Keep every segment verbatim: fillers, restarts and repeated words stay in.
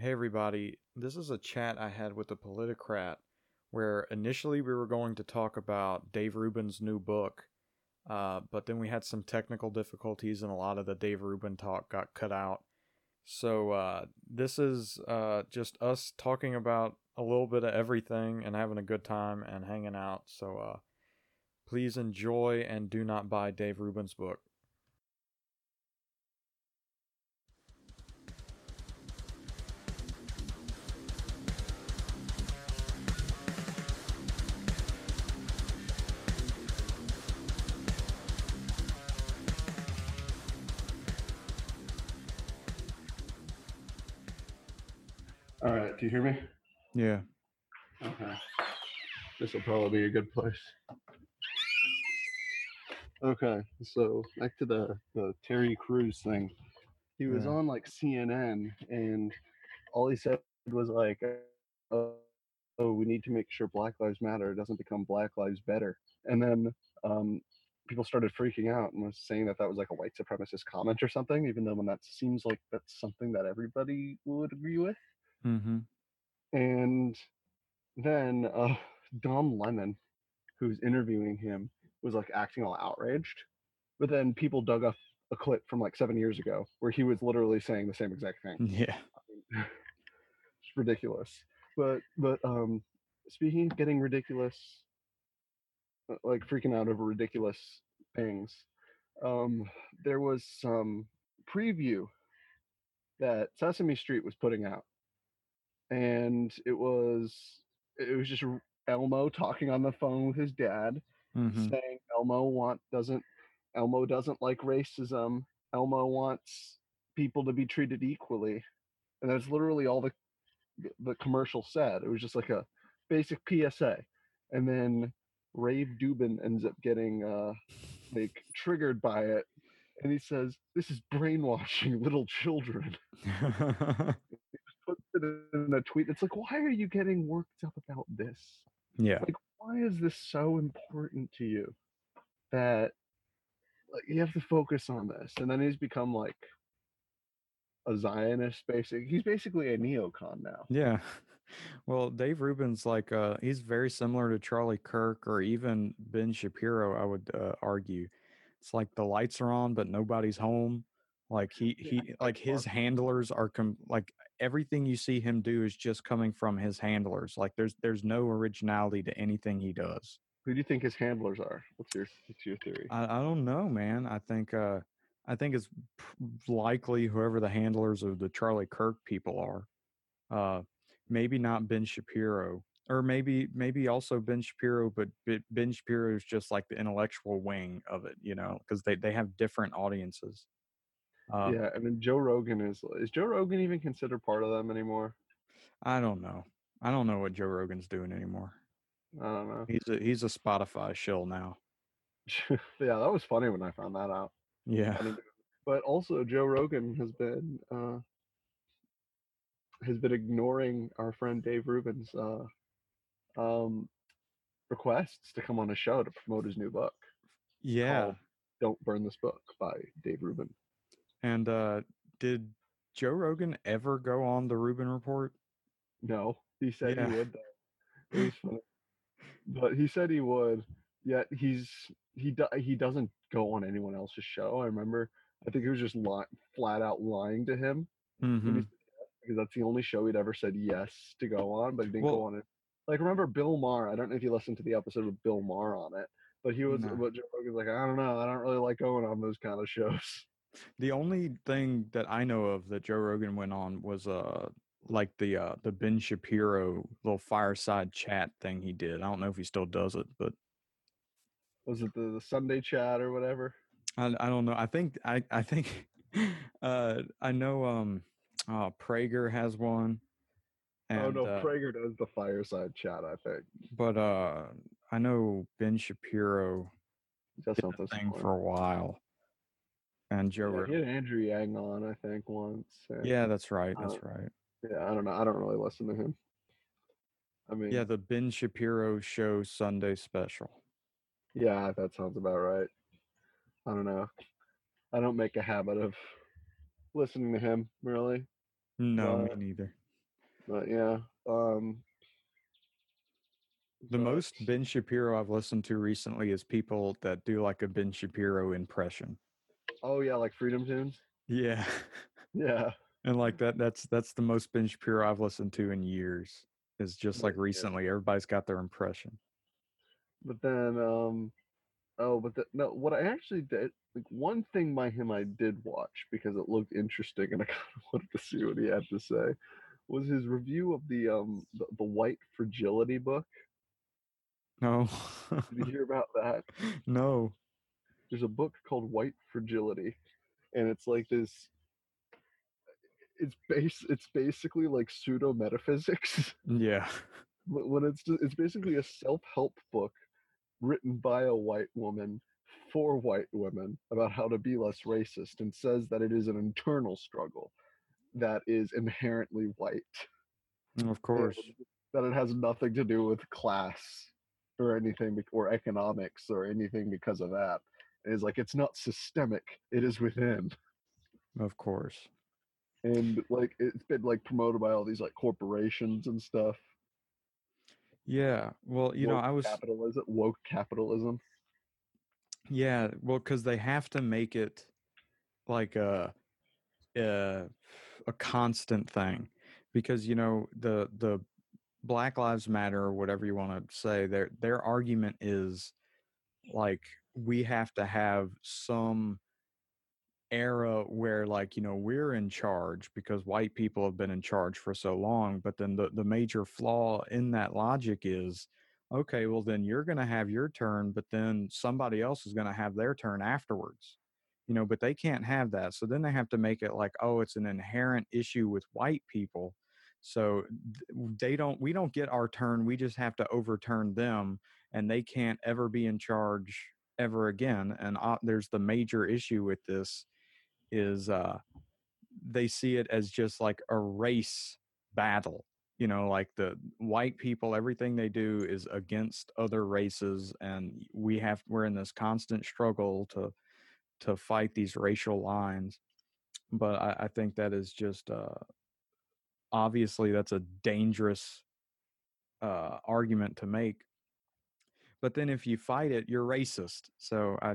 Hey everybody, this is a chat I had with the Politicrat where initially we were going to talk about Dave Rubin's new book, uh, but then we had some technical difficulties and a lot of the Dave Rubin talk got cut out. So uh, this is uh, just us talking about a little bit of everything and having a good time and hanging out. So uh, please enjoy and do not buy Dave Rubin's book. All right, do you hear me? Yeah. Okay. This will probably be a good place. Okay, so back to the, the Terry Crews thing. He was Yeah. on like C N N, and all he said was like, oh, oh, we need to make sure Black Lives Matter doesn't become Black Lives Better. And then um, people started freaking out and was saying that that was like a white supremacist comment or something, even though when that seems like that's something that everybody would agree with. Mm-hmm. And then uh, Don Lemon, who's interviewing him, was like acting all outraged. But then people dug up a clip from like seven years ago where he was literally saying the same exact thing. Yeah. It's ridiculous. But but um, speaking of getting ridiculous, uh, like freaking out over ridiculous things, um, there was some preview that Sesame Street was putting out, and it was it was just Elmo talking on the phone with his dad, Mm-hmm. saying Elmo want doesn't Elmo doesn't like racism. Elmo wants people to be treated equally, and that's literally all the the commercial said. It was just like a basic P S A, and then Rave Dubin ends up getting uh, like triggered by it, and he says, "This is brainwashing little children." Puts it in a tweet. It's like, why are you getting worked up about this? Yeah. Like, why is this so important to you that like you have to focus on this? And then he's become like a Zionist, basic. He's basically a neocon now. Yeah. Well, Dave Rubin's like uh he's very similar to Charlie Kirk or even Ben Shapiro, I would uh, argue. It's like the lights are on but nobody's home. Like he Yeah, he like like his Mark. handlers are com- like everything you see him do is just coming from his handlers. Like there's there's no originality to anything he does. Who do you think his handlers are? What's your what's your theory? I I don't know, man. I think uh I think it's p- likely whoever the handlers of the Charlie Kirk people are. Uh, maybe not Ben Shapiro, or maybe maybe also Ben Shapiro, but B- Ben Shapiro is just like the intellectual wing of it, you know, because they they have different audiences. Uh, Yeah, and then Joe Rogan is is Joe Rogan even considered part of them anymore? I don't know. I don't know what Joe Rogan's doing anymore. I don't know. He's a he's a Spotify shill now. Yeah, that was funny when I found that out. Yeah. I didn't, but also Joe Rogan has been uh, has been ignoring our friend Dave Rubin's uh, um, requests to come on a show to promote his new book Yeah. called "Don't Burn This Book" by Dave Rubin. And uh, did Joe Rogan ever go on the Rubin Report? No, he said he Yeah. would though. It was funny, but he said he would. Yet he's he do, he doesn't go on anyone else's show. I remember. I think he was just li- flat out lying to him when he Mm-hmm. said yes, because that's the only show he'd ever said yes to go on, but he didn't go Well, on it. Like remember Bill Maher? I don't know if you listened to the episode with Bill Maher on it, but he was. no. But Joe Rogan's like, I don't know, I don't really like going on those kind of shows. The only thing that I know of that Joe Rogan went on was uh like the uh the Ben Shapiro little fireside chat thing he did. I don't know if he still does it, but Was it the, the Sunday Chat or whatever? I I don't know. I think I I think uh I know um uh Prager has one Oh and no, uh Prager does the Fireside Chat. I think but uh I know Ben Shapiro that's did something a thing similar. for a while and Joe Yeah, he had Rogan. Andrew Yang on, I think, once. And Yeah, that's right. uh, That's right. yeah, I don't know. I don't really listen to him. I Yeah, mean, the Ben Shapiro show Sunday special. yeah, that sounds about right. I don't know. I don't make a habit of listening to him really, No, me but neither. But yeah, um, The but most Ben Shapiro I've listened to recently is people that do like a Ben Shapiro impression. oh yeah, like Freedom Tunes. Yeah. Yeah, And like that that's that's the most Ben Shapiro I've listened to in years. Is just but like yeah, recently everybody's got their impression. but then um, oh, but the, no, what I actually did, like one thing by him I did watch because it looked interesting and I kind of wanted to see what he had to say, was his review of the um the, the White Fragility book. No. Did you hear about that? No. There's a book called White Fragility, and it's like this. It's base. It's basically like pseudo metaphysics. Yeah. When it's it's basically a self help book written by a white woman for white women about how to be less racist, and says that it is an internal struggle that is inherently white, Of and course. that it has nothing to do with class or anything or economics or anything because of that. And it's like it's not systemic; it is within. Of course. And like it's been like promoted by all these like corporations and stuff. Yeah. Well, you know, Woke I was capitalism, woke capitalism. yeah, well, because they have to make it like a a, a constant thing. Because, you know, the the Black Lives Matter or whatever you want to say, their their argument is like we have to have some era where like you know we're in charge because white people have been in charge for so long, but then the the major flaw in that logic is okay, well then you're going to have your turn, but then somebody else is going to have their turn afterwards, you know, but they can't have that. So then they have to make it like, oh, it's an inherent issue with white people, so they don't we don't get our turn, we just have to overturn them, and they can't ever be in charge ever again. And uh, there's the major issue with this is uh, they see it as just like a race battle. You know, like the white people, everything they do is against other races, and we have we're in this constant struggle to to fight these racial lines. But I, I think that is just uh, obviously that's a dangerous uh, argument to make. But then if you fight it, you're racist. So I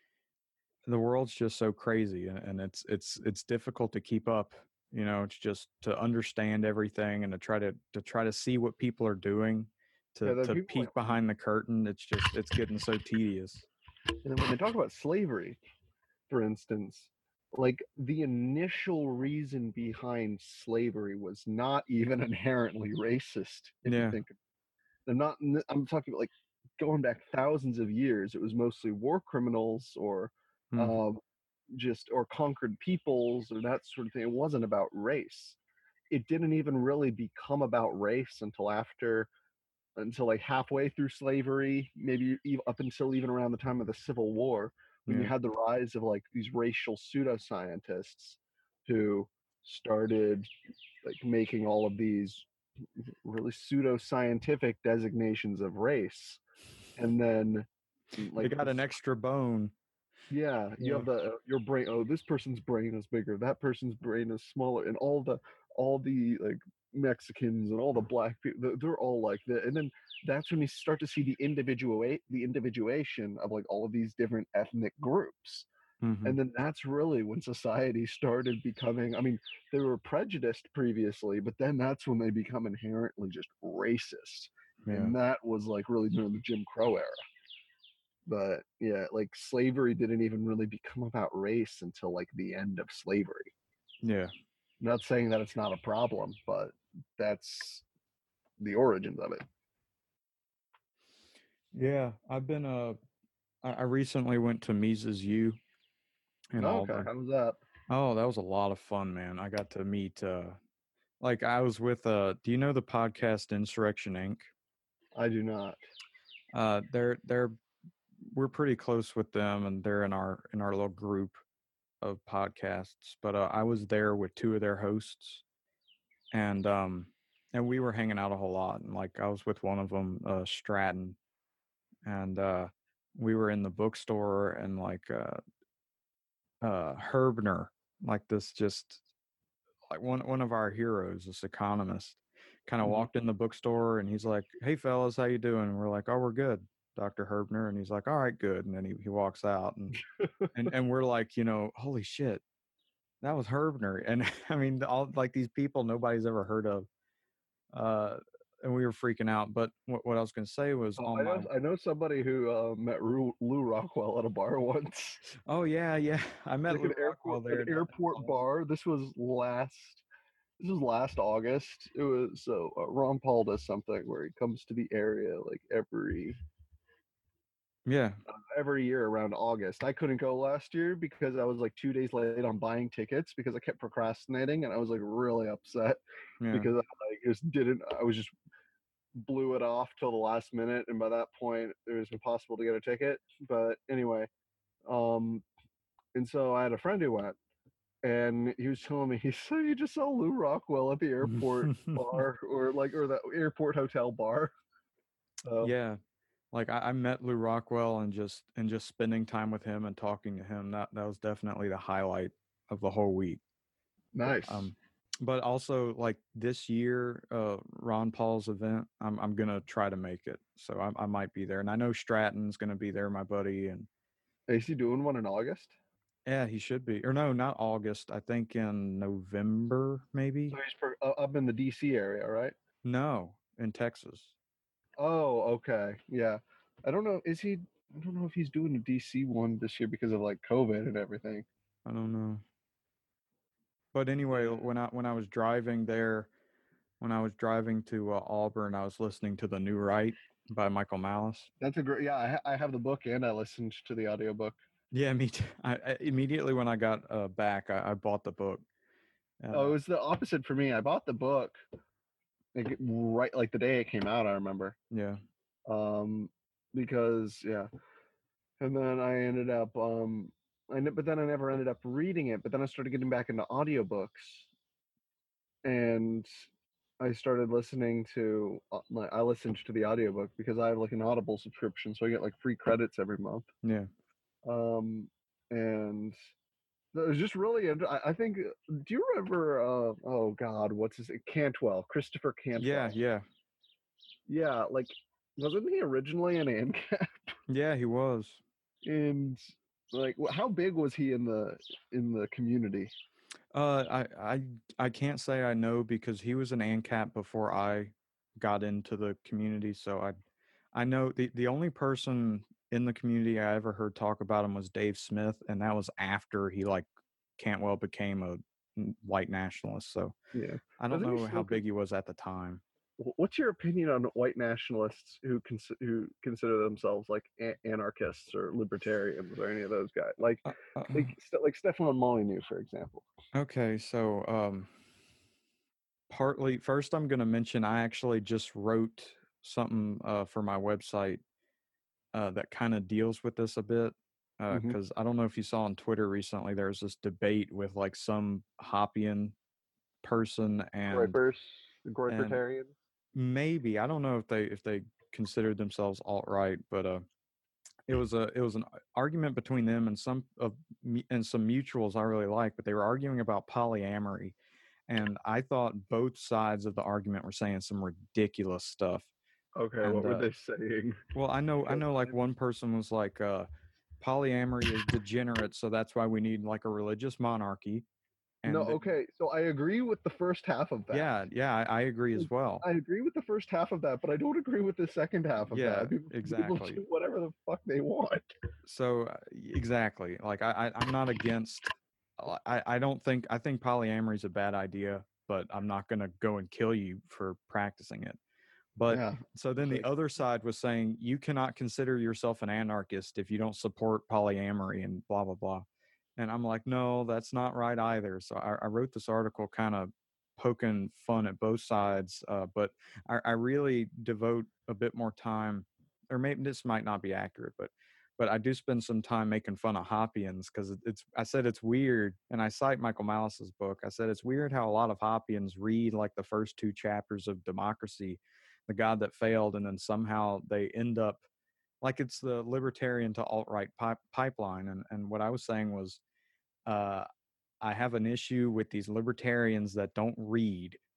the world's just so crazy, and, and it's it's it's difficult to keep up. You know, it's just to understand everything and to try to to try to see what people are doing, Yeah, to then to people like, peek behind the curtain. It's just it's getting so tedious. and then when they talk about slavery, for instance, like the initial reason behind slavery was not even inherently racist. If you Yeah. think, I'm not. I'm talking about like going back thousands of years. It was mostly war criminals or Mm, um, just or conquered peoples or that sort of thing. It wasn't about race. It didn't even really become about race until after until like halfway through slavery, maybe even up until even around the time of the Civil War, when you yeah. had the rise of like these racial pseudoscientists who started like making all of these really pseudoscientific designations of race, and then They like got an extra bone. yeah, you Yeah. have the uh, your brain. Oh, this person's brain is bigger. That person's brain is smaller, and all the all the like Mexicans and all the black people, they're, they're all like that. And then that's when you start to see the individuate the individuation of like all of these different ethnic groups. Hmm. And then that's really when society started becoming. I mean, they were prejudiced previously, but then that's when they become inherently just racist, Yeah. and that was like really during the Jim Crow era. But yeah, like slavery didn't even really become about race until like the end of slavery. Yeah. I'm not saying that it's not a problem, but that's the origins of it. Yeah. I've been uh I I recently went to Mises U in Okay, Auburn. how was that? Oh, that was a lot of fun, man. I got to meet uh like I was with uh do you know the podcast Insurrection Inc? I do not. Uh they're they're we're pretty close with them, and they're in our in our little group of podcasts. But uh, I was there with two of their hosts, and um and we were hanging out a whole lot. And like I was with one of them, uh, Stratton, and uh, we were in the bookstore, and like uh, uh, Herbner, like this just like one one of our heroes, this economist. kind of Mhm. walked in the bookstore, and he's like, "Hey fellas, how you doing?" And we're like, "Oh, we're good, Doctor Herbner." And he's like, "All right, good." And then he, he walks out, and and and we're like, you know, holy shit, that was Herbner. And I mean, all like these people nobody's ever heard of, uh, and we were freaking out. But what, what I was gonna say was Oh, on I my, know I know somebody who uh, met Ru- Lou Rockwell at a bar once, oh yeah, yeah, I met like Lou an airport Rockwell an there. That, that was airport awesome. bar. This was last this was last August. It was so uh, Ron Paul does something where he comes to the area like every Yeah, every year around August. I couldn't go last year because I was like two days late on buying tickets because I kept procrastinating, and I was like really upset yeah. because I like just didn't. I was just blew it off till the last minute, and by that point it was impossible to get a ticket. But anyway, um, and so I had a friend who went, and he was telling me he said you just saw Lou Rockwell at the airport bar or like or the airport hotel bar. So Yeah, like I, I met Lou Rockwell, and just and just spending time with him and talking to him, that that was definitely the highlight of the whole week. But nice. um, but also like this year, uh, Ron Paul's event, I'm I'm gonna try to make it, so I I might be there, and I know Stratton's gonna be there, my buddy, and Is he doing one in August? yeah, he should be, or no, not August. I think in November, So maybe. he's per, uh, up in the D C area, right? No, in Texas. Oh, okay. Yeah. I don't know. Is he? I don't know if he's doing a D C one this year because of like COVID and everything. I don't know. But anyway, Yeah. when I when I was driving there, when I was driving to uh, Auburn, I was listening to The New Right by Michael Malice. That's a great. Yeah, I, ha- I have the book and I listened to the audiobook. Yeah, me too. I, I immediately when I got uh, back, I, I bought the book. And Oh, it uh, was the opposite for me. I bought the book like right like the day it came out. I remember. yeah, Um, because yeah, and then I ended up um, I ne- but then I never ended up reading it. But then I started getting back into audiobooks, and I started listening to uh, like I listened to the audiobook because I have like an Audible subscription, so I get like free credits every month. yeah, Um, and it was just really. int- I, I think. Do you remember? Uh, oh God, what's his Cantwell? Christopher yeah, Cantwell. yeah, Yeah, like wasn't he originally an ANCAP? yeah. He was. And like, wh- how big was he in the in the community? Uh, I I I can't say I know because he was an ANCAP before I got into the community. So I I know the the only person in the community I ever heard talk about him was Dave Smith, and that was after he like Cantwell became a n- white nationalist. So Yeah, I don't doesn't he know how still? big he was at the time. Wh- What's your opinion on white nationalists who cons- who consider themselves like a- anarchists or libertarians or any of those guys? Like, Uh, uh, like, St- like Stefan Molyneux, for example. okay, so um, partly first I'm going to mention I actually just wrote something uh, for my website uh, that kind of deals with this a bit. Hmm. Because I don't know if you saw on Twitter recently, there was this debate with like some Hoppian person and Groypers, and Groypertarian. maybe I don't know if they if they considered themselves alt right, but uh, it was a it was an argument between them and some of me and some mutuals I really like, but they were arguing about polyamory, and I thought both sides of the argument were saying some ridiculous stuff. Okay, And what were uh, they saying? well, I know I Don't know like mind. one person was like, uh, polyamory is degenerate, so that's why we need like a religious monarchy. No, And th- okay, so I agree with the first half of that. yeah, yeah, I, I agree as well. I agree with the first half of that, but I don't agree with the second half of Yeah, that. People should be able to exactly. do whatever the fuck they want. So uh, exactly, like I, I I'm not against. uh, I I don't think I think polyamory is a bad idea, but I'm not gonna go and kill you for practicing it. But Yeah, so then it's the like other side was saying you cannot consider yourself an anarchist if you don't support polyamory and blah blah blah. And I'm like, no, that's not right either. So I, I wrote this article kind of poking fun at both sides, uh, but I, I really devote a bit more time, or maybe this might not be accurate, but but I do spend some time making fun of Hoppians because it's. I said it's weird, and I cite Michael Malice's book. I said it's weird how a lot of Hoppians read like the first two chapters of Democracy, the God that failed, and then somehow they end up like it's the libertarian to alt right pip- pipeline. And and what I was saying was, uh, I have an issue with these libertarians that don't read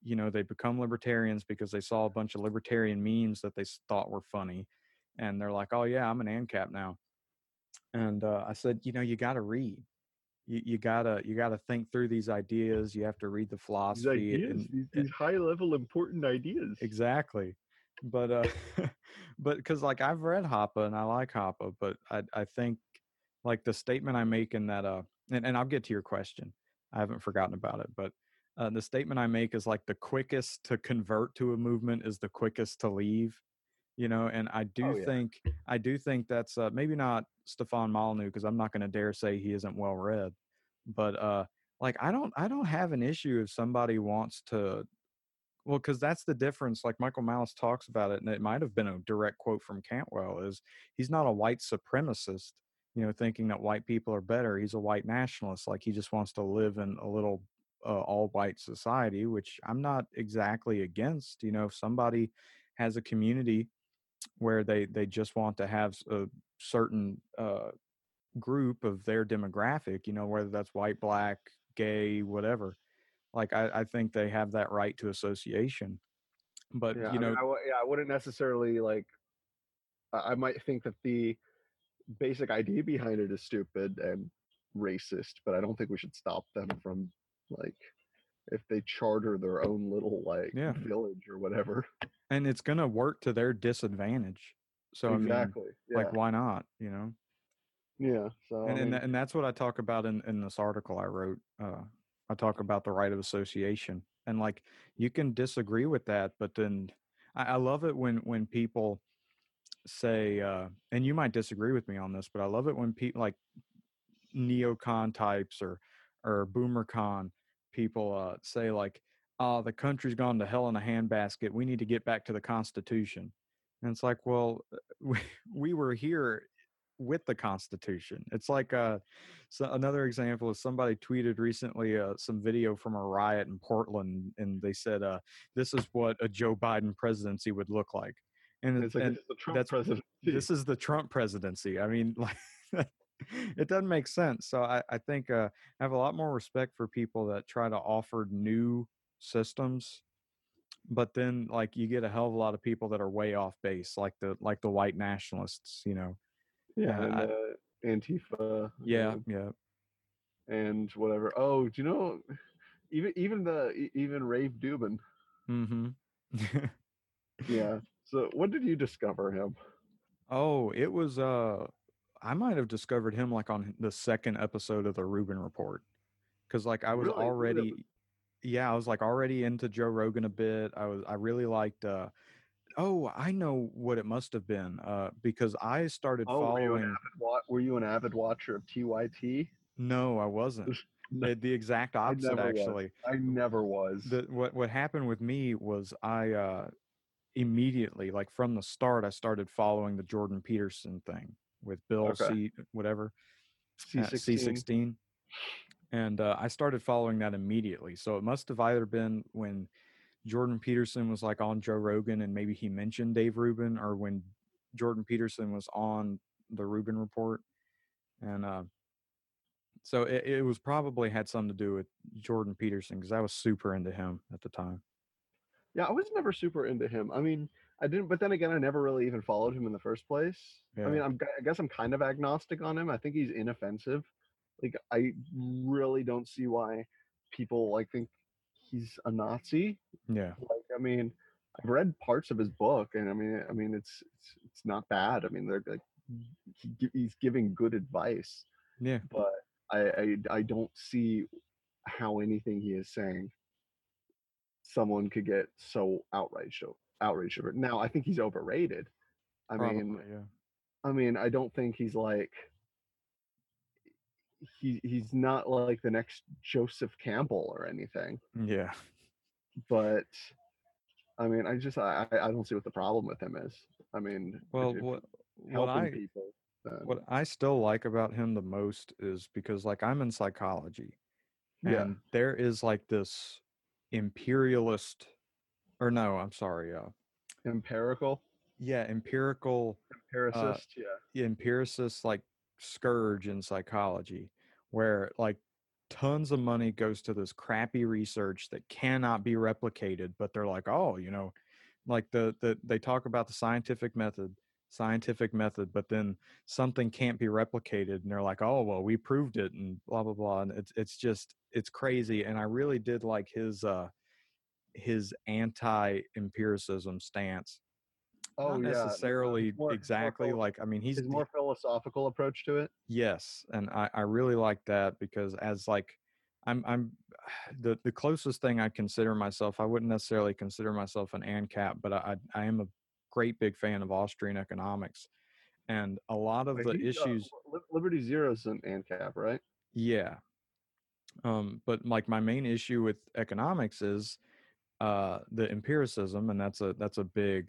you know, they become libertarians because they saw a bunch of libertarian memes that they s- thought were funny, and they're like, "Oh yeah, I'm an ANCAP now." And uh, I said, "You know, you got to read. You, you gotta you gotta think through these ideas. You have to read the These philosophy ideas, and these, uh, these high level important ideas. exactly." But uh, but because like I've read Hoppe and I like Hoppe, but I I think like the statement I make in that uh, and, and I'll get to your question. I haven't forgotten about it, but uh, the statement I make is like the quickest to convert to a movement is the quickest to leave, you know. And I do Oh yeah. think I do think that's uh, maybe not Stefan Molyneux, because I'm not going to dare say he isn't well read, but uh, like I don't I don't have an issue if somebody wants to. Well, because that's the difference. Like Michael Malice talks about it, and it might have been a direct quote from Cantwell. Is he's not a white supremacist, you know, thinking that white people are better. He's a white nationalist. Like he just wants to live in a little uh, all-white society, which I'm not exactly against. You know, if somebody has a community where they they just want to have a certain uh, group of their demographic, you know, whether that's white, black, gay, whatever. Like I, I think they have that right to association. But Yeah, you I mean, know, I, w- yeah, I wouldn't necessarily like. I I might think that the basic idea behind it is stupid and racist, but I don't think we should stop them from like if they charter their own little like yeah, village or whatever. and it's gonna work to their disadvantage. So I mean, Exactly. like, Yeah. why not? You know, Yeah. So I and and mean, tha- and that's what I talk about in in this article I wrote. Uh, I talk about the right of association, and like you can disagree with that, but then I, I love it when when people say, uh, and you might disagree with me on this, but I love it when people like neocon types or or boomercon people uh, say like, "Oh, the country's gone to hell in a handbasket. We need to get back to the Constitution." And it's like, well, we, we were here with the Constitution. It's like uh, so another example is somebody tweeted recently uh, some video from a riot in Portland, and they said, uh, "This is what a Joe Biden presidency would look like," and it's like this and is the Trump that's presidency. this is the Trump presidency. I mean, like it doesn't make sense. So I, I think uh, I have a lot more respect for people that try to offer new systems, but then like you get a hell of a lot of people that are way off base, like the like the white nationalists, you know. Yeah, And and I, uh, Antifa yeah, uh, yeah, and whatever. Oh, do you know even even the e- even Rave Dubin? mm-hmm. Yeah. So when did you discover him? Oh, it was uh, I might have discovered him like on the second episode of the Rubin Report, because like I was Really? Maybe that was. already, yeah, I was like already into Joe Rogan a bit. I was I really liked uh Oh, I know what it must have been, uh, because I started Oh, were you an following. avid wa- were you an avid watcher of T Y T? No, I wasn't. No, It, the exact I opposite, never was. actually. I never was. The what what happened with me was I uh, immediately, like from the start, I started following the Jordan Peterson thing with Bill Okay. C whatever C at C sixteen. sixteen, and uh, I started following that immediately. So it must have either been when Jordan Peterson was like on Joe Rogan and maybe he mentioned Dave Rubin, or when Jordan Peterson was on the Rubin Report. And uh, so it, it was probably had something to do with Jordan Peterson, because I was super into him at the time. Yeah, I was never super into him. I mean, I didn't, but then again, I never really even followed him in the first place. I Yeah. mean, I'm, I guess I'm kind of agnostic on him. I think he's inoffensive. Like, I really don't see why people like think he's a Nazi. Yeah. Like, I mean, I've read parts of his book, and I mean, I mean, it's it's it's not bad. I mean, they're like he, gi- he's giving good advice, Yeah. but I, I I don't see how anything he is saying someone could get so outraged o- outraged over it. Now, I think he's overrated. I mean, Probably. Yeah. I mean, I don't think he's like he he's not like the next Joseph Campbell or anything. Yeah. But I mean, I just I I I don't see what the problem with him is. I mean, if, Well, if what he's what helping I people, then what I still like about him the most is because like I'm in psychology, yeah, and there is like this imperialist, or no, I'm sorry, uh empirical, yeah, empirical uh empiricist, yeah, empiricist like scourge in psychology, where like tons of money goes to this crappy research that cannot be replicated, but they're like, oh, you know, like the, the they talk about the scientific method, scientific method, but then something can't be replicated, and they're like, oh, well, we proved it, and blah blah blah, and it's it's just it's crazy. And I really did like his uh his anti-empiricism stance. Oh Not yeah, no, his necessarily more his more exactly philo- like, I mean, he's his more philosophical approach to it. yes, and I, I really like that because as like I'm I'm the the closest thing I consider myself, I wouldn't necessarily consider myself an ANCAP, but I I, I am a great big fan of Austrian economics, and a lot of Wait, the he, uh, issues, Li- Liberty Zero's an ANCAP, right? yeah. Um, but like my main issue with economics is uh the empiricism, and that's a that's a big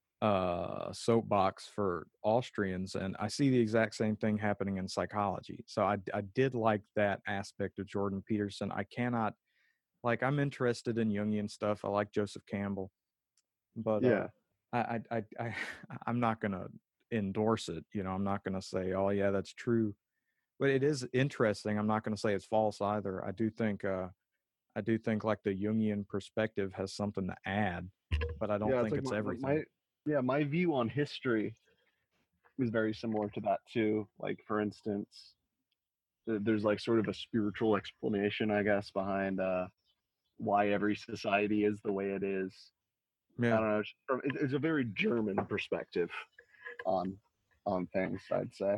uh soapbox for Austrians, and I see the exact same thing happening in psychology. So I I did like that aspect of Jordan Peterson. I cannot like I'm interested in Jungian stuff. I like Joseph Campbell, but uh Yeah, I I I, I I'm not gonna endorse it. You know, I'm not gonna say, oh yeah, that's true. But it is interesting. I'm not gonna say it's false either. I do think uh I do think like the Jungian perspective has something to add, but I don't yeah. It's think like it's my, my, everything. my yeah my view on history is very similar to that too. Like for instance, th- there's like sort of a spiritual explanation, I guess, behind uh, why every society is the way it is. I Yeah. don't know. It's, from, it, it's a very German perspective on on things, I'd say.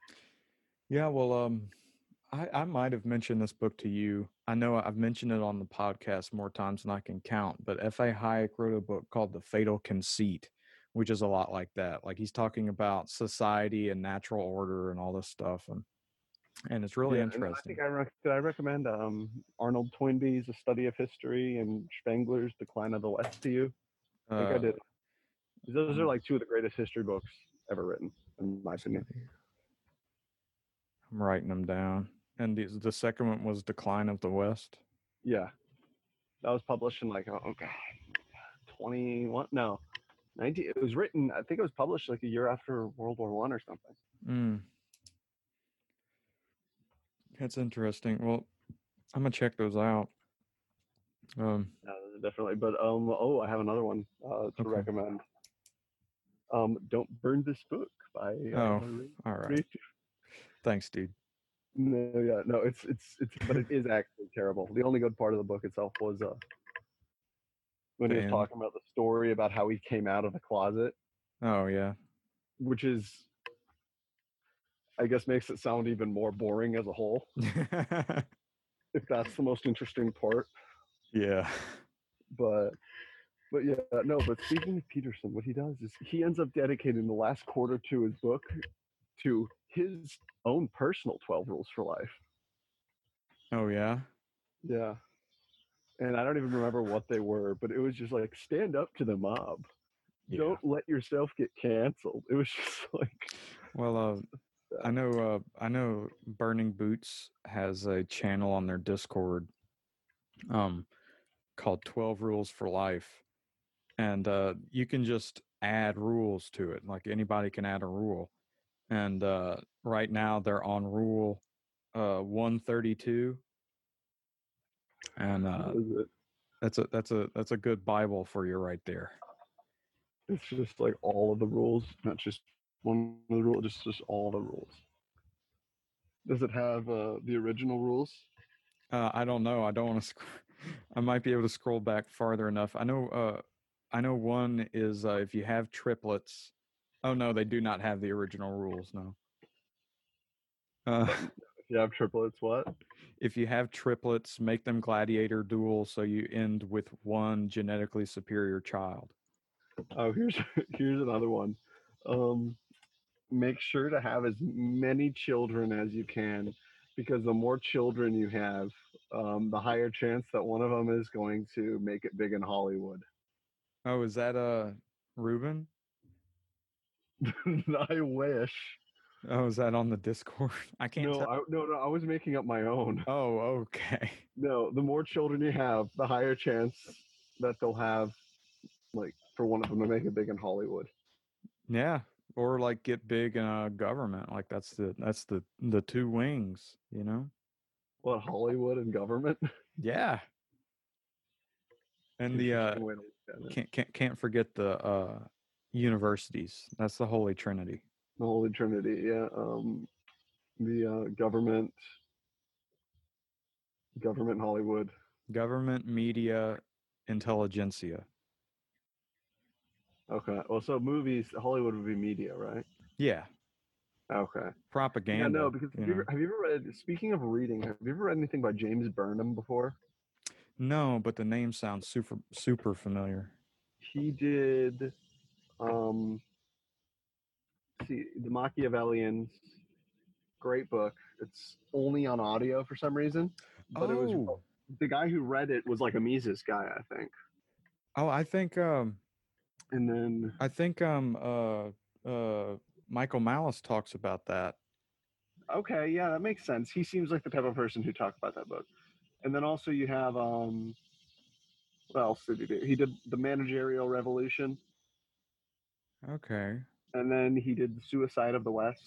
Yeah, well, um, I, I might have mentioned this book to you. I know I've mentioned it on the podcast more times than I can count, but F A. Hayek wrote a book called The Fatal Conceit, which is a lot like that. Like he's talking about society and natural order and all this stuff, and and it's really Yeah, and I interesting. think I rec- did I recommend um, Arnold Toynbee's A Study of History and Spengler's Decline of the West to you. I think I Uh, did. Those are I'm, like two of the greatest history books ever written, in my opinion. I'm writing them down. And the, the second one was Decline of the West. Yeah, that was published in like oh, oh god, twenty-one no, nineteen. It was written. I think it was published like a year after World War One or something. Mm, that's interesting. Well, I'm gonna check those out. Um, Yeah, definitely. But um, oh, I have another one uh, to okay. recommend. Um, Don't Burn This Book by uh, Oh, Ray, all right. Ray Thanks, dude. No, yeah, no, it's it's it's, but it is actually terrible. The only good part of the book itself was uh when The he was end. talking about the story about how he came out of the closet, Oh yeah. which is, I guess, makes it sound even more boring as a whole. If that's the most interesting part, Yeah. but but yeah, no. But speaking of Peterson, what he does is he ends up dedicating the last quarter to his book to his own personal twelve rules for life. Oh yeah. Yeah, and I don't even remember what they were, but it was just like stand up to the mob. Yeah. Don't let yourself get canceled. It was just like, Well, uh, I know. Uh, I know. Burning Boots has a channel on their Discord, um, called Twelve Rules for Life, and uh, you can just add rules to it. Like anybody can add a rule, and uh, right now they're on rule uh one thirty-two, and uh, what is it? that's a that's a that's a good Bible for you right there. It's just like all of the rules, not just one of the rules, just just all the rules. Does it have uh, the original rules? Uh, I don't know. I don't want to. Sc- I might be able to scroll back farther enough. I know. Uh, I know one is uh, if you have triplets. Oh no, they do not have the original rules. No. Uh, But if you have triplets, what? if you have triplets, make them gladiator duels so you end with one genetically superior child. Oh, here's here's another one. Um, make sure to have as many children as you can, because the more children you have, um, the higher chance that one of them is going to make it big in Hollywood. Oh, is that uh Ruben? I wish. Oh, is that on the Discord? I can't No, tell. I, no, no. I was making up my own. Oh, okay. No, the more children you have, the higher chance that they'll have, like, for one of them to make it big in Hollywood. Yeah, or like get big in a government. Like that's the that's the the two wings, you know? What, Hollywood and government? Yeah. And the uh, Interesting way to look at it. can't can't can't forget the uh, universities. That's the Holy Trinity. The Holy Trinity, yeah. Um, the uh, government, government, Hollywood. Government, media, intelligentsia. Okay. Well, so movies, Hollywood would be media, right? Yeah. Okay. Yeah, no, Propaganda. because You have you, know. ever, have you ever read, speaking of reading, have you ever read anything by James Burnham before? No, but the name sounds super super familiar. He did, um, see, The Machiavellians, great book. It's only on audio for some reason, but it was, Oh. the guy who read it was like a Mises guy, I think. Oh, I think um And then, I think um uh uh Michael Malice talks about that. okay, yeah, that makes sense. He seems like the type of person who talked about that book. And then also you have, um, what else did he do? He did The Managerial Revolution, Okay. and then he did The Suicide of the West.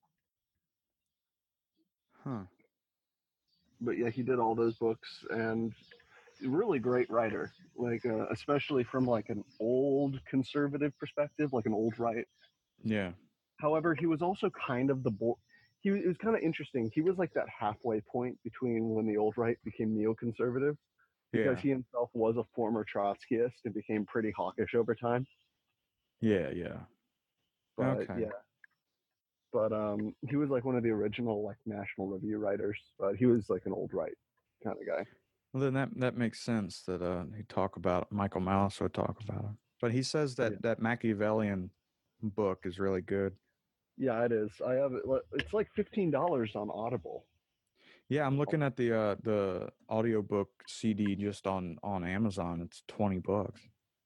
Huh. But yeah, he did all those books, and really great writer. Like, uh, especially from like an old conservative perspective, like an old right. Yeah. However, he was also kind of the bo- he was, it was kind of interesting. He was like that halfway point between when the old right became neoconservative, because Yeah. he himself was a former Trotskyist and became pretty hawkish over time. Yeah, yeah. But Okay. yeah, but um, he was like one of the original like National Review writers. But he was like an old right kind of guy. Well, then that that makes sense that uh he talk about Michael Malice would talk about him. But he says Yeah, that that Machiavellian book is really good. yeah, it is. I have it. It's like fifteen dollars on Audible. Yeah, I'm looking at the uh the audiobook C D just on on Amazon. It's twenty bucks.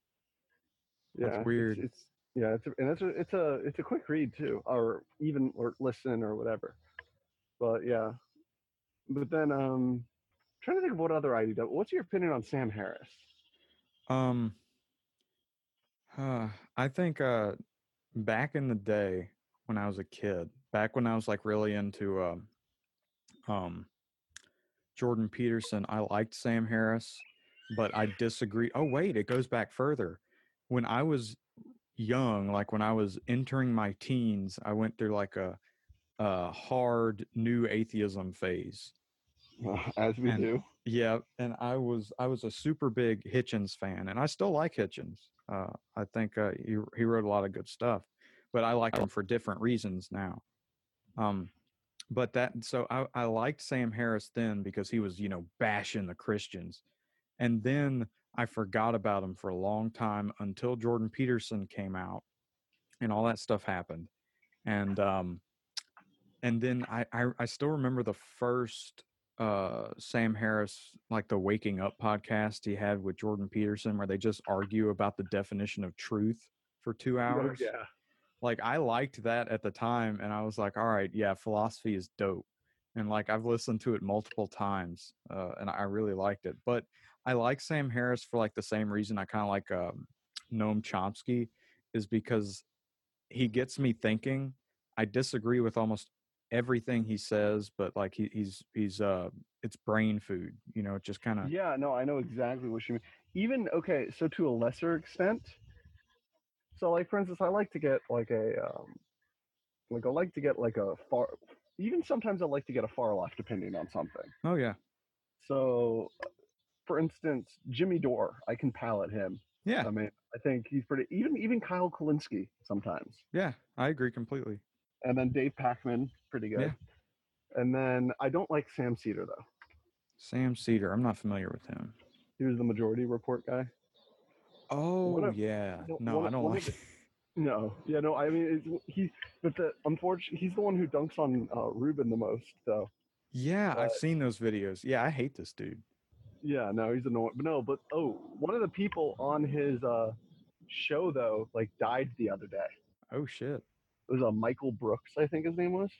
That's Yeah, it's weird. it's yeah, it's a, and it's a it's a it's a quick read too, or even or listen or whatever. But yeah, but then um, trying to think of what other I D W. What's your opinion on Sam Harris? Um uh, I think uh back in the day when I was a kid, back when I was like really into um um Jordan Peterson, I liked Sam Harris, but I disagree. Oh wait, it goes back further. When I was young, like when I was entering my teens, I went through like a, a hard new atheism phase. Uh, as we And do. yeah, and I was I was a super big Hitchens fan, and I still like Hitchens. Uh, I think uh, he he wrote a lot of good stuff, but I like him for different reasons now. Um, but that so I, I liked Sam Harris then because he was, you know, bashing the Christians. And then I forgot about him for a long time until Jordan Peterson came out and all that stuff happened. And um and then I I, I still remember the first uh Sam Harris, like the Waking Up podcast he had with Jordan Peterson, where they just argue about the definition of truth for two Oh hours. yeah. Like I liked that at the time, and I was like, all right, yeah, philosophy is dope. And like I've listened to it multiple times, uh, and I really liked it. But I like Sam Harris for like the same reason I kind of like um, Noam Chomsky, is because he gets me thinking. I disagree with almost everything he says, but like he, he's he's uh it's brain food, you know. It just kind of Yeah, no, I know exactly what you mean. Even okay, so to a lesser extent. So like for instance, I like to get like a um, like I like to get like a far. Even sometimes I like to get a far left opinion on something. oh yeah, So for instance, Jimmy Dore, I can palate him. yeah, I mean, I think he's pretty. Even even Kyle Kalinske sometimes, yeah. I agree completely. and then Dave Packman, pretty Yeah, good. And then I don't like Sam Cedar though. Sam Cedar. I'm not familiar with him. He was the Majority Report guy. One Oh of yeah, no, one I don't one of like. the, no, yeah, no. I mean, it's, he but the unfortunate he's the one who dunks on uh, Ruben the most though. Yeah, But I've seen those videos. Yeah, I hate this dude. yeah, no, he's annoying. But no, but oh, one of the people on his uh, show though, like died the other day. Oh shit. It was uh, Michael Brooks, I think his name was.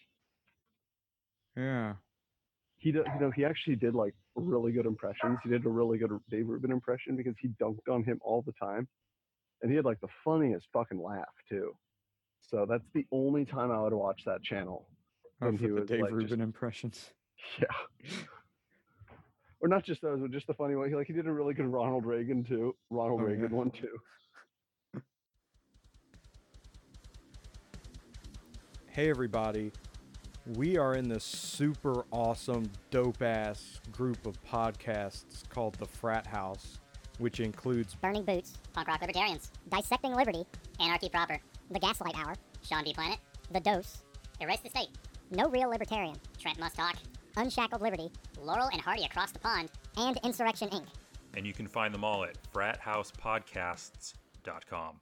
Yeah. He did, you know, he actually did like really good impressions. He did a really good Dave Rubin impression because he dunked on him all the time, and he had like the funniest fucking laugh too. So that's the only time I would watch that channel Oh, when for he the was Dave like just Rubin impressions. yeah. or not just those, but just the funny one. He like he did a really good Ronald Reagan too. Ronald Oh, Reagan yeah. one too. Hey, everybody. We are in this super awesome, dope-ass group of podcasts called The Frat House, which includes Burning Boots, Punk Rock Libertarians, Dissecting Liberty, Anarchy Proper, The Gaslight Hour, Sean B. Planet, The Dose, Erase the State, No Real Libertarian, Trent Must Talk, Unshackled Liberty, Laurel and Hardy Across the Pond, and Insurrection Incorporated. And you can find them all at frat house podcasts dot com.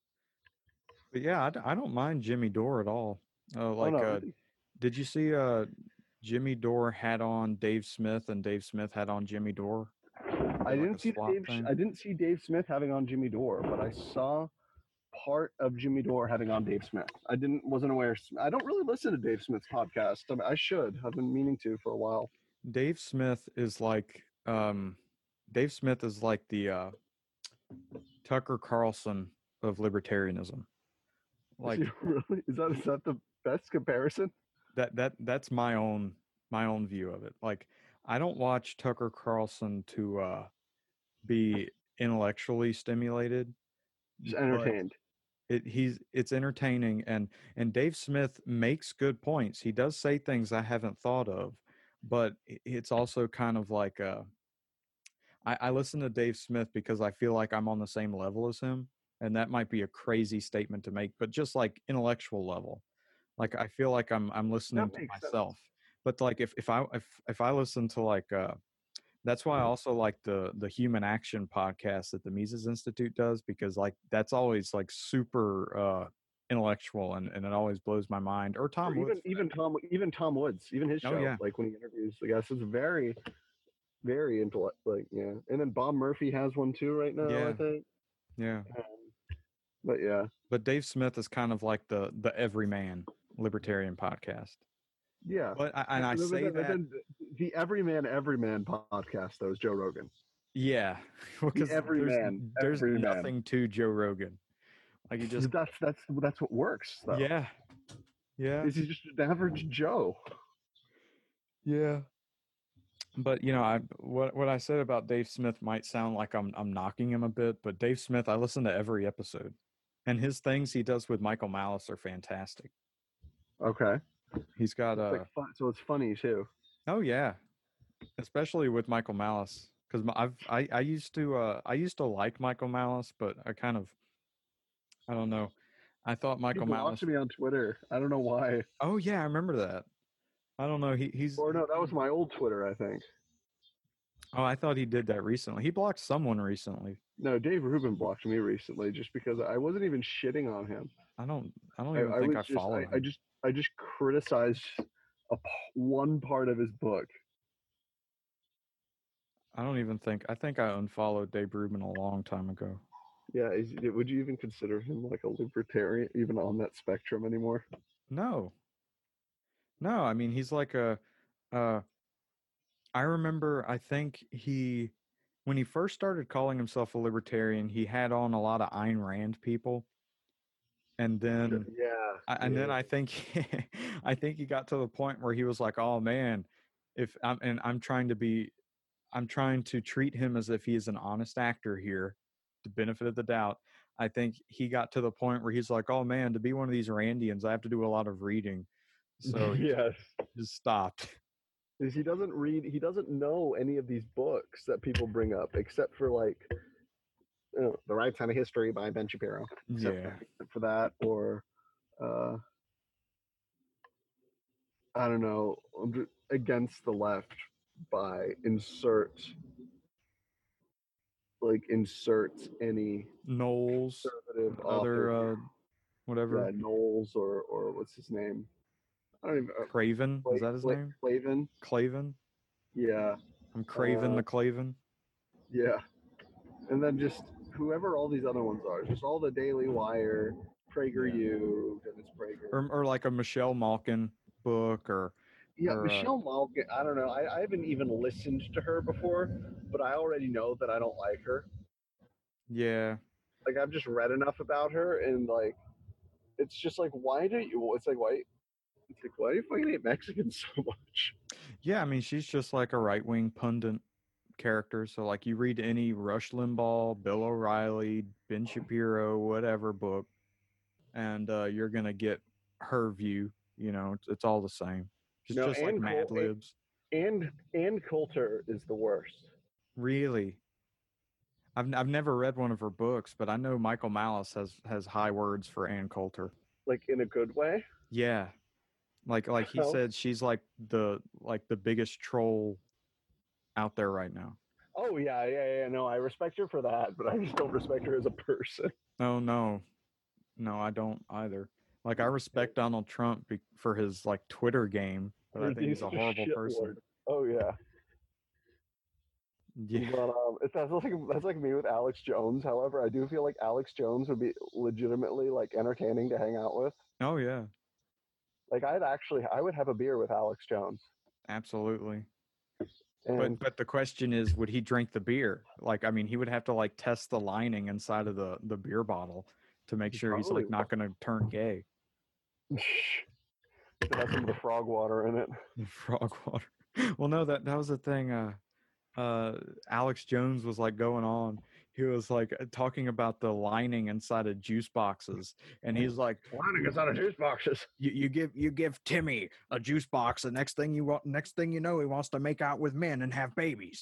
But yeah, I, d- I don't mind Jimmy Dore at all. Uh, like, oh, no, uh, really? did you see uh, Jimmy Dore had on Dave Smith and Dave Smith had on Jimmy Dore? I like didn't a see the swap Dave. thing? I didn't see Dave Smith having on Jimmy Dore, but I saw part of Jimmy Dore having on Dave Smith. I didn't wasn't aware. I don't really listen to Dave Smith's podcast. I, mean, I should. I've been meaning to for a while. Dave Smith is like, um, Dave Smith is like the uh, Tucker Carlson of libertarianism. Like Is he really? Is that is that the best comparison? that that that's my own my own view of it. Like I don't watch Tucker Carlson to uh, be intellectually stimulated. Just but entertained. It he's it's entertaining and and Dave Smith makes good points. He does say things I haven't thought of, but i- it's also kind of like uh, I, I listen to Dave Smith because I feel like I'm on the same level as him, and that might be a crazy statement to make, but just like intellectual level, like I feel like I'm I'm listening to makes sense. myself. But like if if I if if I listen to like uh, that's why I also like the the Human Action podcast that the Mises Institute does because like that's always like super uh, intellectual and, and it always blows my mind. Or Or Tom even Woods. even Tom even Tom Woods, even his Oh, show, yeah. like when he interviews the guests, is very very intellect. Like yeah, and then Bob Murphy has one too right now. Yeah. I think. Yeah. But yeah, But Dave Smith is kind of like the the everyman libertarian podcast. yeah. But I, and I But say then- but that then the Everyman Everyman podcast though is Joe Rogan. yeah, because there's, everyman, there's everyman. nothing to Joe Rogan. Like he just that's that's that's what works though. yeah, yeah, Is he just an average Joe? yeah. But you know, I what what I said about Dave Smith might sound like I'm I'm knocking him a bit, but Dave Smith, I listen to every episode, and his things he does with Michael Malice are fantastic. Okay. He's got It's a like fun, so it's funny too. oh yeah, especially with Michael Malice because I've I I used to uh I used to like Michael Malice, but I kind of I don't know. I thought He Michael Malice. blocked me on Twitter. I don't know why. Oh yeah, I remember that. I don't know. He he's Or no, that was my old Twitter, I think. oh I thought he did that recently. He blocked someone recently. No, Dave Rubin blocked me recently just because I wasn't even shitting on him. I don't I don't I, even I think was I just, follow I, him. I just, I just criticized a p- one part of his book. I don't even think I think I unfollowed Dave Rubin a long time ago. Yeah, is, would you even consider him like a libertarian, even on that spectrum anymore? No. No, I mean he's like a uh I remember I think he when he first started calling himself a libertarian, he had on a lot of Ayn Rand people. And then Yeah, I, and then yeah. I think I think he got to the point where he was like, "Oh man, if I'm and I'm trying to be I'm trying to treat him as if he is an honest actor here, the benefit of the doubt." I think he got to the point where he's like, "Oh man, to be one of these Randians, I have to do a lot of reading." So he yes. just stopped. Is he doesn't read. He doesn't know any of these books that people bring up, except for like you know, The Right Side of History by Ben Shapiro. Except Yeah. for, except for that, or uh, I don't know, Against the Left by insert like insert any Knowles, conservative other author. uh, whatever. Yeah, Knowles or or what's his name? I don't even. Uh, Craven, Cla- is that his Cla- name? Clavin. Claven. Yeah, I'm Craven Uh, the Claven. yeah. And then just whoever all these other ones are, just all the Daily Wire, PragerU, Dennis Prager. Or or like a Michelle Malkin book or Yeah, or, uh, Michelle Malkin. I don't know. I, I haven't even listened to her before, but I already know that I don't like her. yeah. Like I've just read enough about her, and like, it's just like, why do you? It's like why? It's like why do you fucking hate Mexicans so much? Yeah, I mean she's just like a right wing pundit. characters. So like you read any Rush Limbaugh, Bill O'Reilly, Ben Shapiro, whatever book, and uh, you're gonna get her view. You know, it's, it's all the same. It's No, just like Ann Mad Col- Libs. and and Coulter is the worst. Really, I've n- I've never read one of her books, but I know Michael Malice has has high words for Ann Coulter. Like in a good way. Yeah, like like he Well- said, she's like the like the biggest troll out there right now. Oh yeah, yeah, yeah. No, I respect her for that, but I just don't respect her as a person. No, no, no, I don't either. Like I respect Donald Trump be- for his like Twitter game, but I think he's a He's a horrible person. shitlord. Oh yeah. Yeah, But um, it's that's like that's like me with Alex Jones. However, I do feel like Alex Jones would be legitimately like entertaining to hang out with. oh yeah, Like I'd actually, I would have a beer with Alex Jones. absolutely. And But but the question is, would he drink the beer? Like, I mean, he would have to like test the lining inside of the the beer bottle to make He sure he's probably like not going to turn gay. it has some of the frog water in it. Frog water. Well, no, that that was the thing. Uh, uh, Alex Jones was like going on. He was like uh, talking about the lining inside of juice boxes, and he's like, Lining is out of juice boxes. you, you give you give Timmy a juice box, the next thing you want, next thing you know, he wants to make out with men and have babies.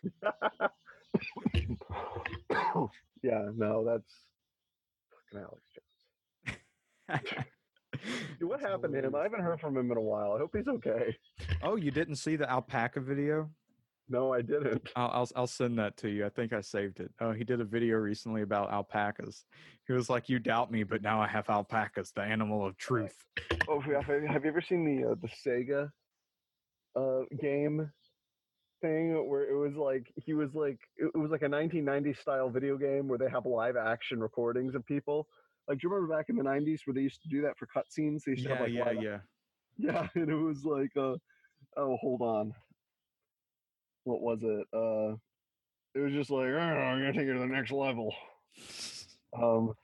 Yeah, no, that's fucking Alex Jones. Dude, what That's happened to him? I hilarious. haven't heard from him in a while. I hope he's okay. Oh, you didn't see the alpaca video? No, I didn't. I'll, I'll I'll send that to you. I think I saved it. Oh, he did a video recently about alpacas. He was like, "You doubt me, but now I have alpacas, the animal of truth." Oh, have you have you ever seen the uh, the Sega uh, game thing where it was like he was like it was like a nineteen nineties style video game where they have live action recordings of people. Like, do you remember back in the nineties where they used to do that for cutscenes? They used to Yeah, have like yeah, live, yeah. yeah, and it was like, uh, oh, hold on, what was it? Uh, it was just like, oh, I'm gonna take it to the next level. Um,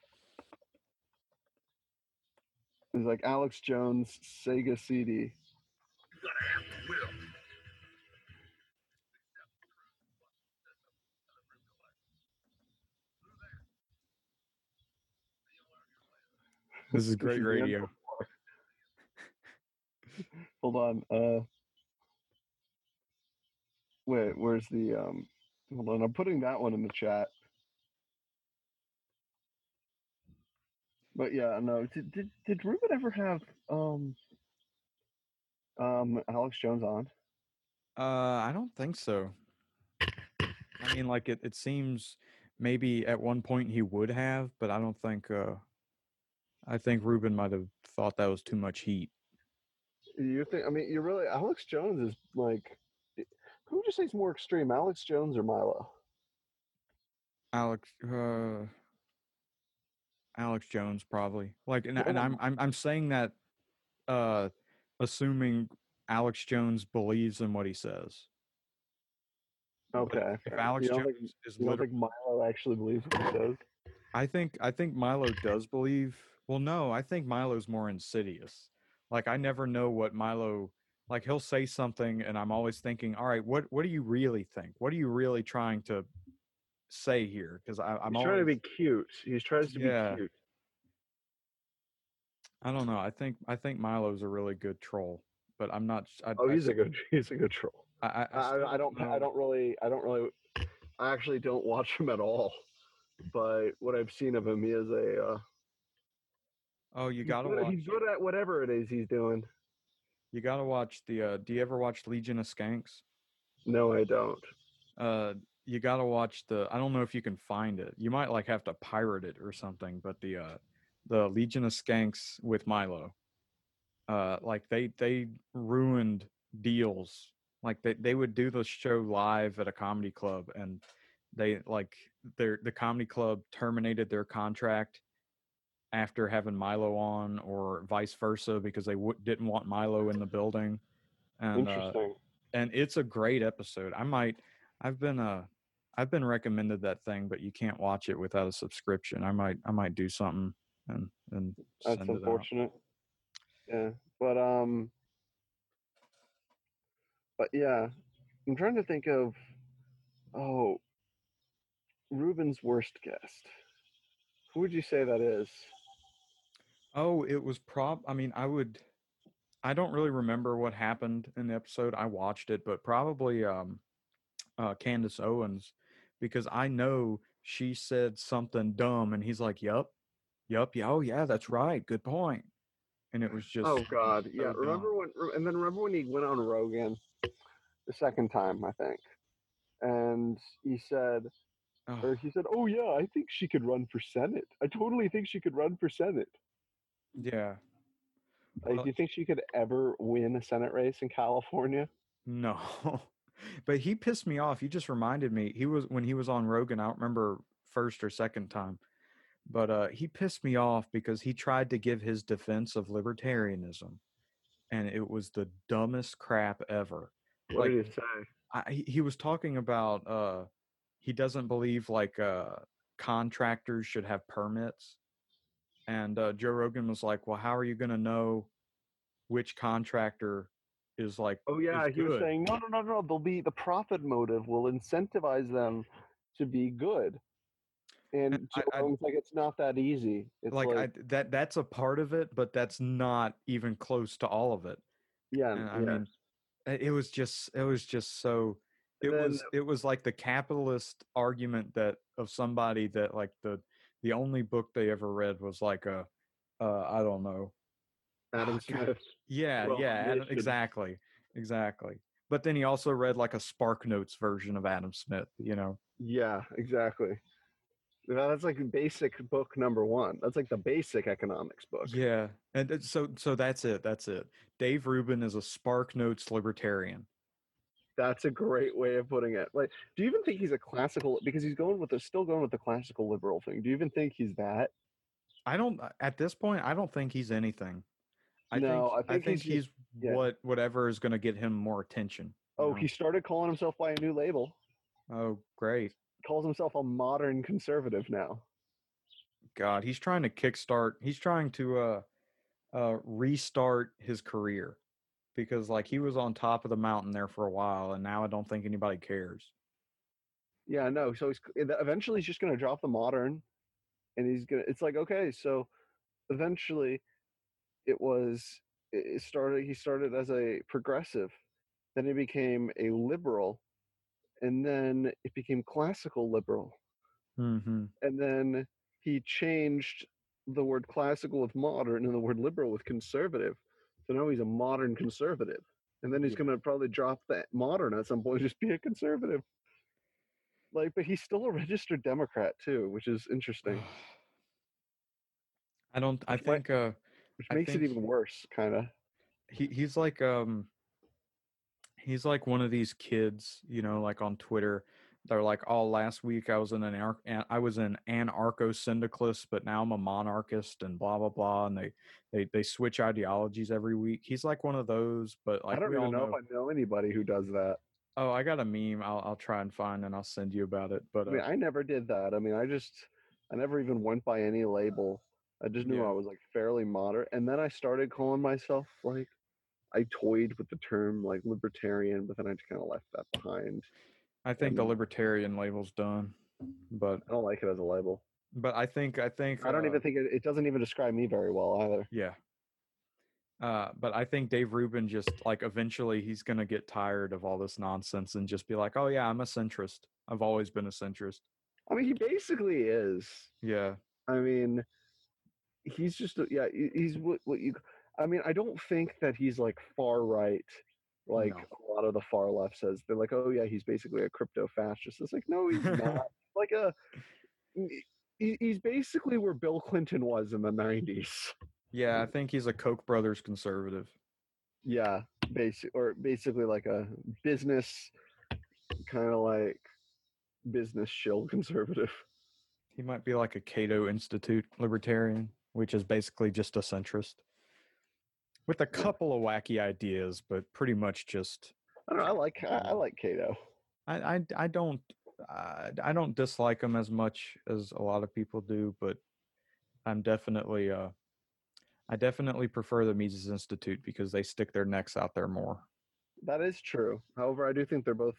it was like Alex Jones Sega C D. This is great This is the end. radio. Hold on. Uh, wait, where's the um? Hold on, I'm putting that one in the chat. But yeah, no. Did did, did Ruben ever have um um Alex Jones on? Uh, I don't think so. I mean, like it, it seems maybe at one point he would have, but I don't think. Uh, I think Ruben might have thought that was too much heat. You think? I mean, you really Alex Jones is like, who would you say is more extreme, Alex Jones or Milo? Alex, uh, Alex Jones probably. Like, and, What and about I'm I'm I'm saying that, uh, assuming Alex Jones believes in what he says. But Okay. if fair. Alex you don't Jones think, is you don't literally, think Milo actually believes what he says? I think I think Milo does believe. Well, no, I think Milo's more insidious. Like I never know what Milo like. He'll say something, and I'm always thinking, all right, what what do you really think? What are you really trying to say here? Because I'm He's always trying to be cute. He's trying to Yeah. be cute. I don't know. I think I think Milo's a really good troll, but I'm not. I, Oh, I he's a still- good. He's a good troll. I, I, I, I, still I don't. know. I don't really. I don't really. I actually don't watch him at all. But what I've seen of him, he is a. Uh, Oh, you he's gotta good, watch. he's good at whatever it is he's doing. You gotta watch the. Uh, do you ever watch Legion of Skanks? No, I don't. Uh, you gotta watch the. I don't know if you can find it. You might like have to pirate it or something. But the uh, the Legion of Skanks with Milo. Uh, like they they ruined deals. Like they they would do the show live at a comedy club, and they like their the comedy club terminated their contract after having Milo on, or vice versa, because they w- didn't want Milo in the building. And uh, Interesting. and it's a great episode. I might, I've been uh, I've been recommended that thing, but you can't watch it without a subscription. I might, I might do something and and That's send it out. unfortunate. Yeah, but um, but yeah, I'm trying to think of Oh, Ruben's worst guest. Who would you say that is? Oh, it was prob. I mean, I would. I don't really remember what happened in the episode. I watched it, but probably um, uh, Candace Owens, because I know she said something dumb, and he's like, "Yup, yup, yeah, oh yeah, that's right, good point." And it was just Oh God, so yeah. Remember dumb. when? And then remember when he went on Rogan the second time, I think, and he said, Oh, or he said, "Oh yeah, I think she could run for Senate. I totally think she could run for Senate." yeah. Like, Well, do you think she could ever win a Senate race in California? no. But he pissed me off. You just reminded me. He was when he was on Rogan, I don't remember first or second time. But uh, he pissed me off because he tried to give his defense of libertarianism, and it was the dumbest crap ever. What Like did he say? I, he he was talking about uh, he doesn't believe like uh, contractors should have permits, and uh, Joe Rogan was like, "Well, how are you going to know which contractor is like Oh is yeah, he was good?" saying, no, no, no, no. They'll be the profit motive will incentivize them to be good. And And Joe I, I Rogan's like, it's not that easy. It's like like, I that that's a part of it, but that's not even close to all of it. yeah, And I yeah. mean, it it was just it was just so And it then was it was like the capitalist argument that of somebody that like the the only book they ever read was like a uh I don't know. Adam Oh, God. Smith. Yeah, Well, yeah, Adam, Nation. exactly. Exactly. But then he also read like a Spark Notes version of Adam Smith, you know. Yeah, exactly. That's like basic book number one. That's like the basic economics book. Yeah. And it- so so that's it. That's it. Dave Rubin is a Spark Notes libertarian. That's a great way of putting it. Like, do you even think he's a classical? Because he's going with the still going with the classical liberal thing. Do you even think he's that? I don't at this point I don't think he's anything. I No, think I I think think he's just he's yeah. what whatever is going to get him more attention. You Oh, know? he started calling himself by a new label. Oh, great. Calls himself a modern conservative now. God, he's trying to kickstart. He's trying to uh uh restart his career because like he was on top of the mountain there for a while, and now I don't think anybody cares. Yeah, no. So he's eventually he's just gonna drop the modern, and he's gonna. It's like okay, so eventually it was it started. He started as a progressive, then he became a liberal, and then it became classical liberal, Mm-hmm. and then he changed the word classical with modern and the word liberal with conservative. So now he's a modern conservative. And then he's Yeah. going to probably drop that modern at some point, just be a conservative. Like, but he's still a registered Democrat too, which is interesting. I don't. I Which might, think. Uh, which I makes it think even worse, kind of. he he's like um he's like one of these kids, you know, like on Twitter. They're like, "Oh, last week I was in an anar- an- I was an anarcho-syndicalist, but now I'm a monarchist," and blah blah blah. And they they they switch ideologies every week. He's like one of those, but I like don't we even all know if know. I know anybody who does that. Oh, I got a meme. I'll I'll try and find and I'll send you about it. But I mean, uh, I never did that. I mean, I just, I never even went by any label. I just knew yeah, I was like fairly moderate. And then I started calling myself like, I toyed with the term like libertarian, but then I just kind of left that behind. I think the And libertarian label's done. But I don't like it as a label. but I think I think I don't uh even think it, it doesn't even describe me very well either. yeah. Uh, but I think Dave Rubin just like eventually he's gonna get tired of all this nonsense and just be like, "Oh yeah, I'm a centrist. I've always been a centrist." I mean, he basically is. Yeah, I mean, he's just, a- yeah, he- he's what, what you, I mean, I don't think that he's like far right, like no. a lot of the far left says. They're like, oh yeah, he's basically a crypto fascist. It's like, no, he's not. Like a, he, he's basically where Bill Clinton was in the nineties. Yeah, I think he's a Koch brothers conservative. Yeah, basic or basically like a business kind of like business shill conservative. He might be like a Cato Institute libertarian, which is basically just a centrist with a Yeah. couple of wacky ideas, but pretty much just. I don't know. I like I, I like Cato. I I, I don't uh, I don't dislike him as much as a lot of people do, but I'm definitely uh I definitely prefer the Mises Institute because they stick their necks out there more. That is true. However, I do think they're both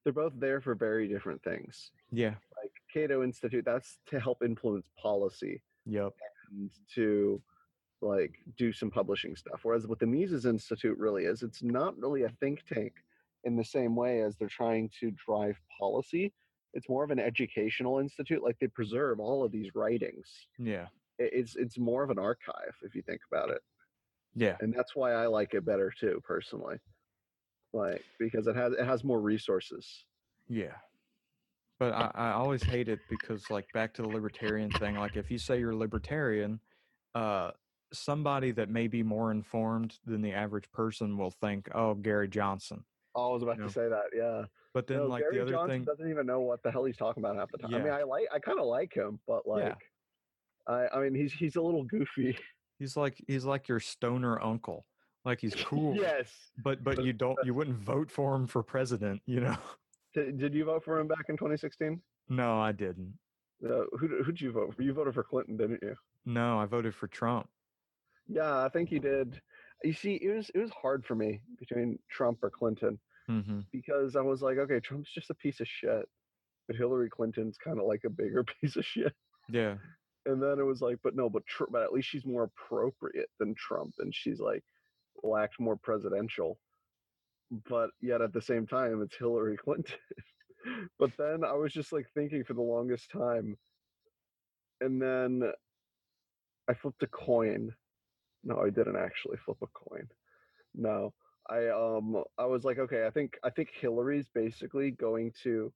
they're both there for very different things. Yeah. Like Cato Institute, that's to help influence policy Yep. and to like do some publishing stuff. Whereas what the Mises Institute really is, it's not really a think tank in the same way as they're trying to drive policy. It's more of an educational institute. Like they preserve all of these writings. Yeah. It- It's it's more of an archive if you think about it, Yeah. and that's why I like it better too, personally. Like because it has it has more resources. Yeah. But I, I always hate it because, like, back to the libertarian thing, like, if you say you're libertarian, uh, somebody that may be more informed than the average person will think, oh, Gary Johnson. Oh, I was about You know? to say that, yeah. But then, No, like, Gary the other Johnson thing, doesn't even know what the hell he's talking about half the time. I mean, Yeah. I like I kind of like him, but like, Yeah. I I mean, he's he's a little goofy. he's like he's like your stoner uncle. Like, he's cool, Yes. but but you don't you wouldn't vote for him for president, you know? Did, did you vote for him back in twenty sixteen? No, I didn't. Uh, who who'd you vote for? You voted for Clinton, didn't you? No, I voted for Trump. Yeah, I think you did. You see, it was it was hard for me between Trump or Clinton Mm-hmm. because I was like, okay, Trump's just a piece of shit, but Hillary Clinton's kind of like a bigger piece of shit. Yeah. And then it was like, but no, but Tr- but at least she's more appropriate than Trump, and she's like will act more presidential. But yet at the same time, it's Hillary Clinton. But then I was just like thinking for the longest time, and then I flipped a coin. No, I didn't actually flip a coin. No, I um I was like, okay, I think I think Hillary's basically going to.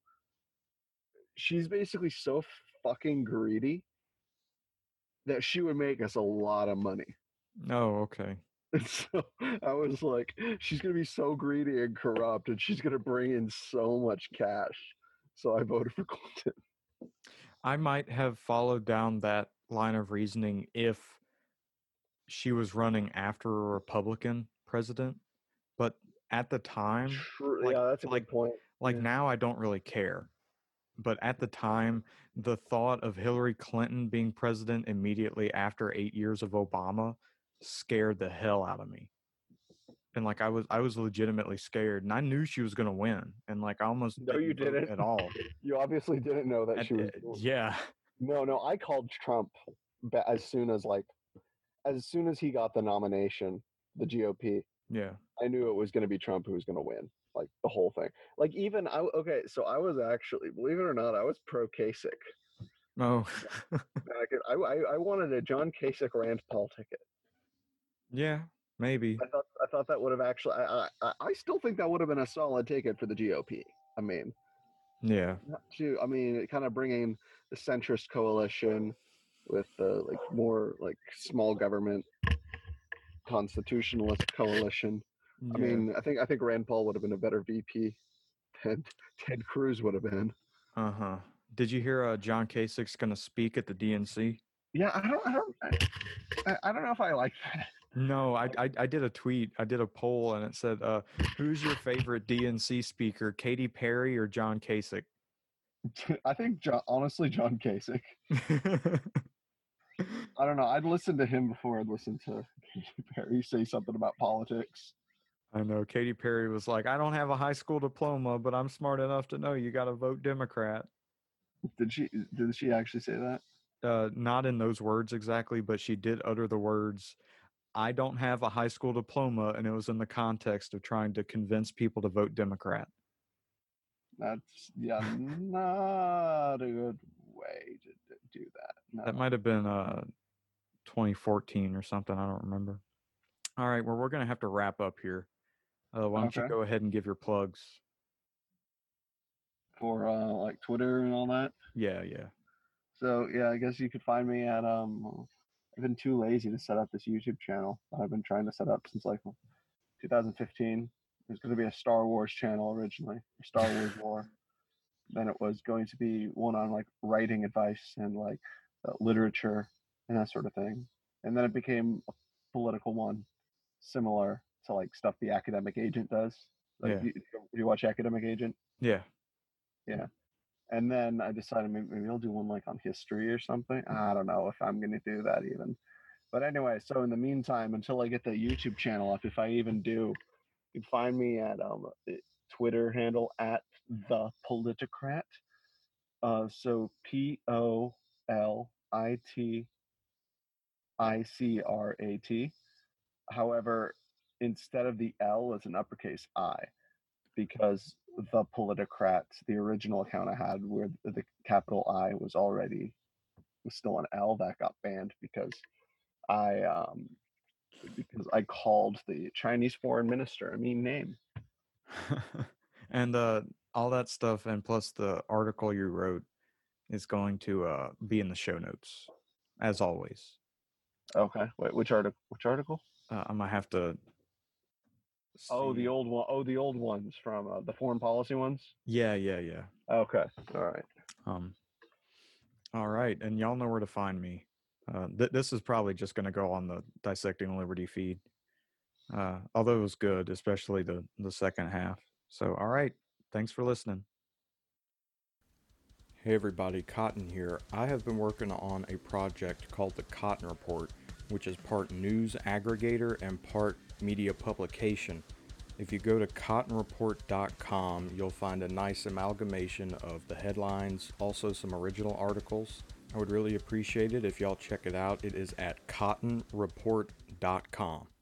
She's basically so fucking greedy that she would make us a lot of money. Oh, okay. And so I was like, she's gonna be so greedy and corrupt, and she's gonna bring in so much cash. So I voted for Clinton. I might have followed down that line of reasoning if she was running after a Republican president, but at the time, True, like- yeah, that's a like- good point. like Yeah. now I don't really care. But at the time, the thought of Hillary Clinton being president immediately after eight years of Obama scared the hell out of me. And like I was I was legitimately scared, and I knew she was gonna win. And like I almost No, you vote didn't. at all. You obviously didn't know that At- she was. uh, yeah. No, no, I called Trump ba- as soon as like, as soon as he got the nomination, the G O P. Yeah. I knew it was going to be Trump who was going to win, like the whole thing. Like even I okay, so I was actually, believe it or not, I was pro Kasich. Oh. Back in, I, I I wanted a John Kasich Rand Paul ticket. Yeah, maybe. I thought I thought that would have actually. I I, I still think that would have been a solid ticket for the G O P. I mean, Yeah. not to I mean, kind of bringing the centrist coalition with the like more like small government constitutionalist coalition. I Yeah. mean, I think I think Rand Paul would have been a better V P than Ted Cruz would have been. Uh-huh. Did you hear uh, John Kasich's gonna speak at the D N C? Yeah, I don't, I don't, I, I don't know if I like that. No, I, I I did a tweet. I did a poll, and it said, uh, "Who's your favorite D N C speaker, Katy Perry or John Kasich?" I think, John, honestly, John Kasich. I don't know. I'd listen to him before I'd listen to Katy Perry say something about politics. I know Katy Perry was like, "I don't have a high school diploma, but I'm smart enough to know you got to vote Democrat." Did she? Did she actually say that? Uh, not in those words exactly, but she did utter the words, "I don't have a high school diploma," and it was in the context of trying to convince people to vote Democrat. That's yeah, not a good way to d- do that. No. That might have been uh twenty fourteen or something. I don't remember. All right, well, we're gonna have to wrap up here. Uh, why don't you Okay. go ahead and give your plugs? For uh, like Twitter and all that. Yeah, yeah. So yeah, I guess you could find me at um. I've been too lazy to set up this YouTube channel that I've been trying to set up since like two thousand fifteen. It was going to be a Star Wars channel originally, or Star Wars lore. Then it was going to be one on like writing advice and like uh, literature and that sort of thing. And then it became a political one, similar to like stuff the Academic Agent does. Like, Yeah. you, you watch Academic Agent? Yeah. Yeah. And then I decided maybe, maybe I'll do one like on history or something. I don't know if I'm going to do that even. But anyway, so in the meantime, until I get the YouTube channel up, if I even do, you can find me at um the Twitter handle at The Politicrat. Uh, so P O L I T I C R A T. However, instead of the L is an uppercase I, because the Politicrat, the original account I had where the capital I was already was still an L, that got banned because I um because I called the Chinese foreign minister a mean name. And uh, all that stuff, and plus the article you wrote, is going to uh, be in the show notes, as always. Okay, wait, which article? Which article? Uh, I might have to. Oh, the see- old one. Oh, the old ones from uh, the foreign policy ones. Yeah, yeah, yeah. Okay, all right. Um. All right, and y'all know where to find me. Uh, th- this is probably just going to go on the Dissecting Liberty feed. Uh, although it was good, especially the the second half. So, all right, thanks for listening. Hey everybody, Cotton here. I have been working on a project called the Cotton Report, which is part news aggregator and part media publication. If you go to cotton report dot com, you'll find a nice amalgamation of the headlines, also some original articles. I would really appreciate it if y'all check it out. It is at cotton report dot com.